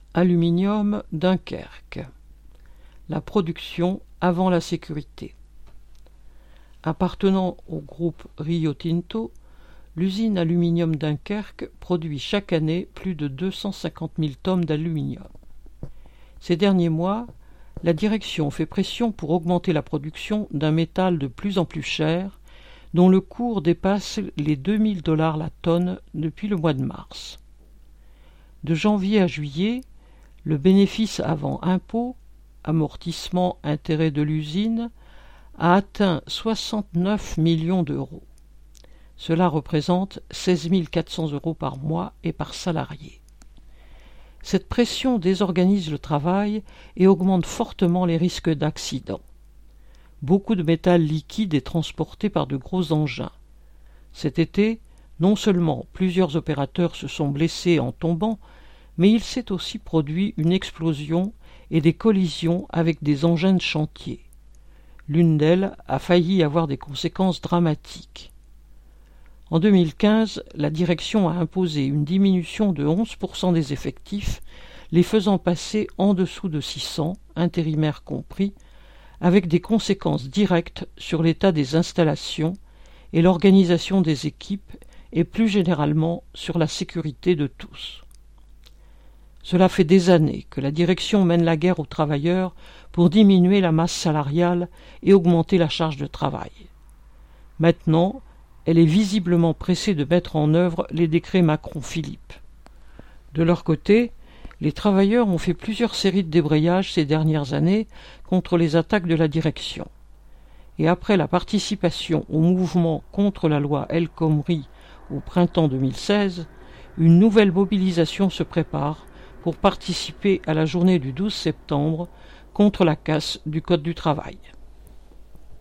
Aluminium Dunkerque. La production avant la sécurité. Appartenant au groupe Rio Tinto, l'usine Aluminium Dunkerque produit chaque année plus de 250 000 tonnes d'aluminium. Ces derniers mois, la direction fait pression pour augmenter la production d'un métal de plus en plus cher, dont le cours dépasse les 2000 $ la tonne depuis le mois de mars. De janvier à juillet, le bénéfice avant impôt, amortissement, intérêt de l'usine, a atteint 69 millions d'euros. Cela représente 16 400 € par mois et par salarié. Cette pression désorganise le travail et augmente fortement les risques d'accident. Beaucoup de métal liquide est transporté par de gros engins. Cet été, non seulement plusieurs opérateurs se sont blessés en tombant, mais il s'est aussi produit une explosion et des collisions avec des engins de chantier. L'une d'elles a failli avoir des conséquences dramatiques. En 2015, la direction a imposé une diminution de 11% des effectifs, les faisant passer en dessous de 600, intérimaires compris, avec des conséquences directes sur l'état des installations et l'organisation des équipes et plus généralement sur la sécurité de tous. Cela fait des années que la direction mène la guerre aux travailleurs pour diminuer la masse salariale et augmenter la charge de travail. Maintenant, elle est visiblement pressée de mettre en œuvre les décrets Macron-Philippe. De leur côté, les travailleurs ont fait plusieurs séries de débrayages ces dernières années contre les attaques de la direction. Et après la participation au mouvement contre la loi El Khomri au printemps 2016, une nouvelle mobilisation se prépare pour participer à la journée du 12 septembre contre la casse du Code du travail.